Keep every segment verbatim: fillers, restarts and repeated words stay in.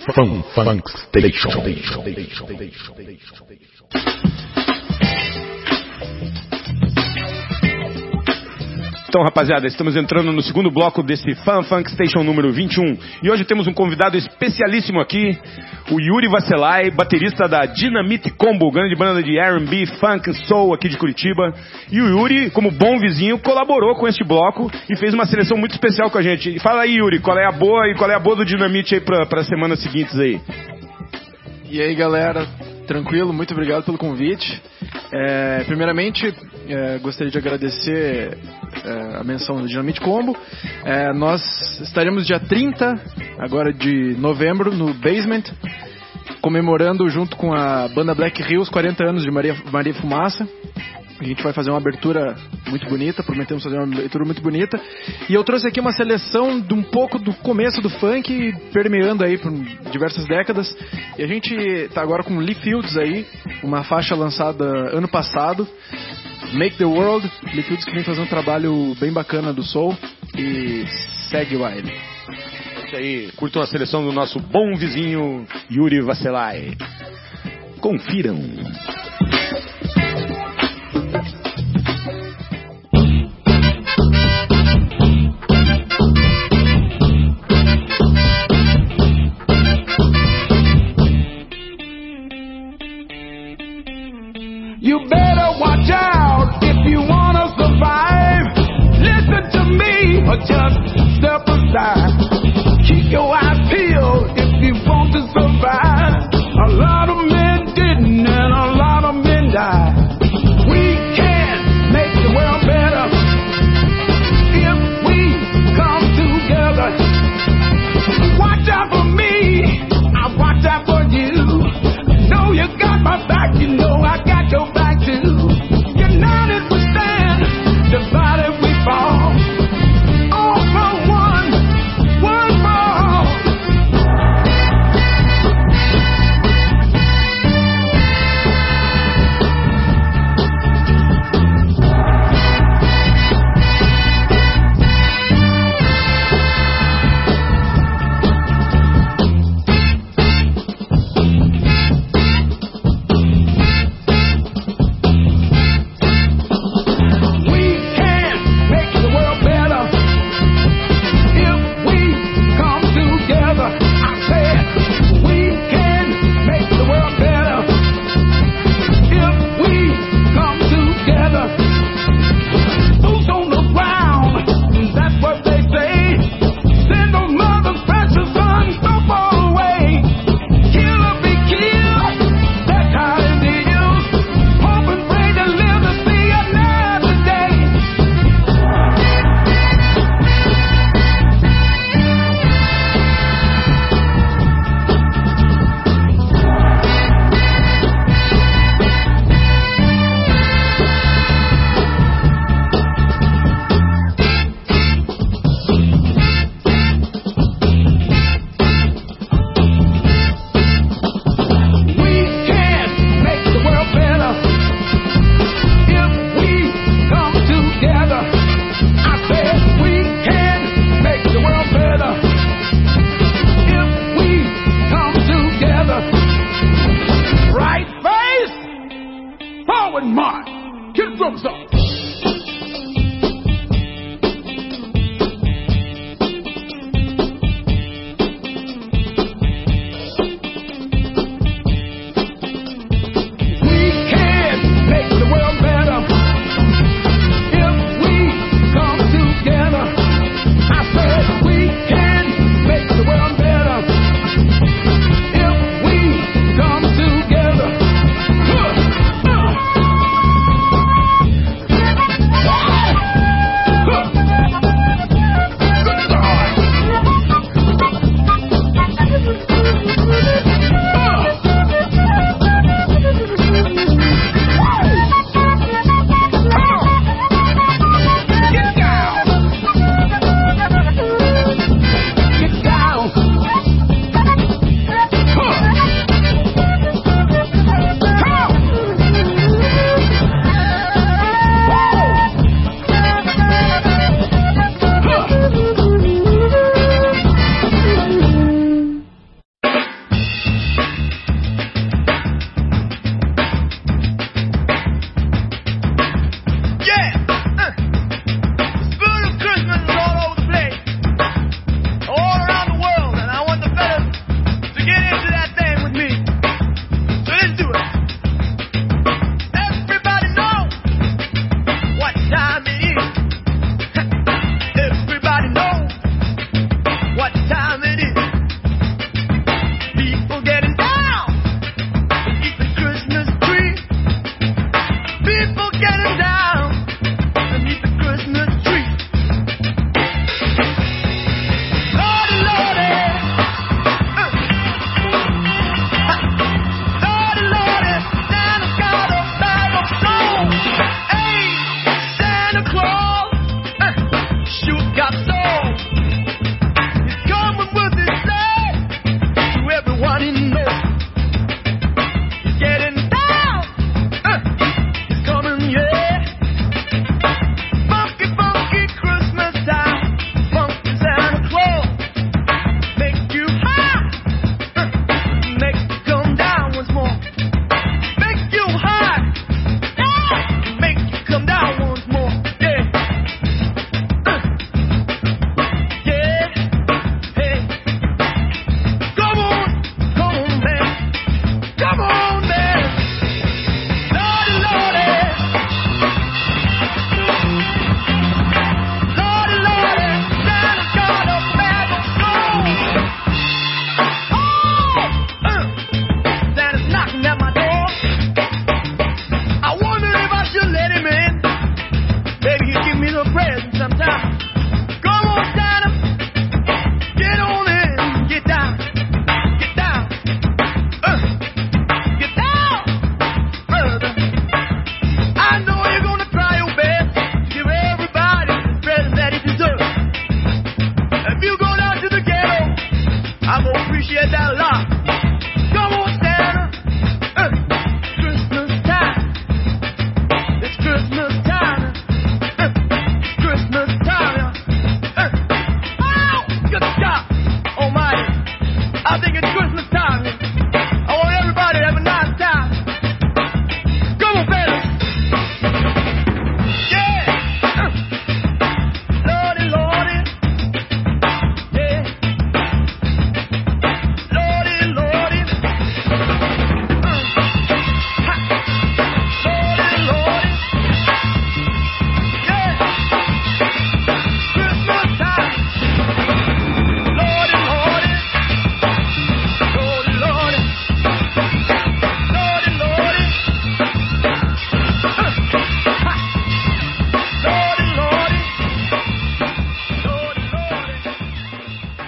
Fun Funk Station. Então, rapaziada, estamos entrando no segundo bloco desse Fun Funk Station número vinte e um. E hoje temos um convidado especialíssimo aqui, o Yuri Vasselay, baterista da Dynamite Combo, grande banda de R and B, funk, soul aqui de Curitiba. E o Yuri, como bom vizinho, colaborou com este bloco e fez uma seleção muito especial com a gente. Fala aí, Yuri, qual é a boa e qual é a boa do Dynamite aí para as semanas seguintes aí? E aí, galera, tranquilo, muito obrigado pelo convite. É, primeiramente, é, gostaria de agradecer é, a menção do Dynamite Combo. É, nós estaremos dia trinta, agora de novembro, no Basement, comemorando junto com a banda Black Hills quarenta anos de Maria, Maria Fumaça. A gente vai fazer uma abertura muito bonita, prometemos fazer uma abertura muito bonita. E eu trouxe aqui uma seleção de um pouco do começo do funk, permeando aí por diversas décadas. E a gente tá agora com Lee Fields aí, uma faixa lançada ano passado, Make the World. Lee Fields que vem fazendo um trabalho bem bacana do soul e segue o baile. Isso aí, curtam a seleção do nosso bom vizinho Yuri Vasselay. Confiram. You better watch out if you wanna survive. Listen to me or just step aside. Keep your eyes peeled if you want to survive. A lot of men didn't and a lot of men died. We can make the world better if we come together. Watch out for me, I watch out for you. Know you got my back, you know I got your back too. United we stand, divided we fall. All from appreciate that a lot. Come on, Santa. Uh, Christmas time. It's Christmas time. Uh, Christmas time. Uh, oh, good job, Almighty. I think it's Christmas time. I want everybody to have a nice time. Come on, fellas. Yeah. Uh, Lordy, Lordy. Yeah. Lordy, Lordy. Uh, ha. Lordy, Lordy. Yeah. Christmas time. Lordy, Lordy. Lordy, Lordy. Lordy, Lordy. Uh, ha. Lordy, Lordy. Lordy, Lordy.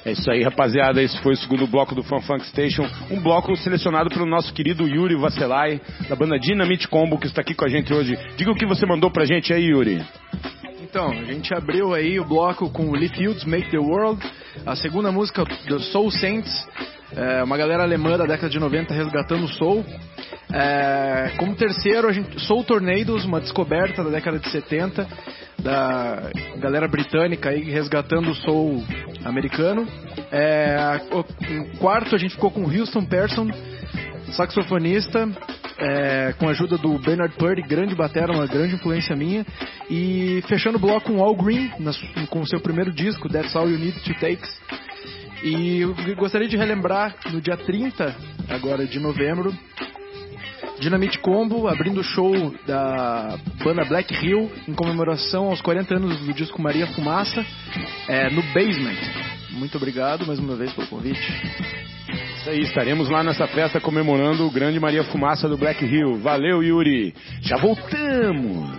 É isso aí, rapaziada. Esse foi o segundo bloco do Fun Funk Station. Um bloco selecionado pelo nosso querido Yuri Vasselay, da banda Dynamite Combo, que está aqui com a gente hoje. Diga o que você mandou pra gente aí, Yuri. Então, a gente abriu aí o bloco com Lee Fields, Make the World, a segunda música do Soul Saints, é, uma galera alemã da década de noventa resgatando o soul. É, como terceiro, a gente, Soul Tornadoes, uma descoberta da década de setenta, da galera britânica aí resgatando o soul americano. É, o, em quarto, a gente ficou com Houston Person, saxofonista, é, com a ajuda do Bernard Purdy, grande batera, uma grande influência minha. E fechando o bloco com Al Green, na, com o seu primeiro disco, That's All You Need to Takes. E eu gostaria de relembrar, no dia trinta agora de novembro, Dynamite Combo abrindo o show da banda Black Hill em comemoração aos quarenta anos do disco Maria Fumaça, é, no Basement. Muito obrigado mais uma vez pelo convite. Isso aí, estaremos lá nessa festa comemorando o grande Maria Fumaça do Black Hill. Valeu, Yuri. Já voltamos.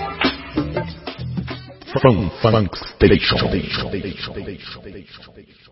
Fun Funk Station.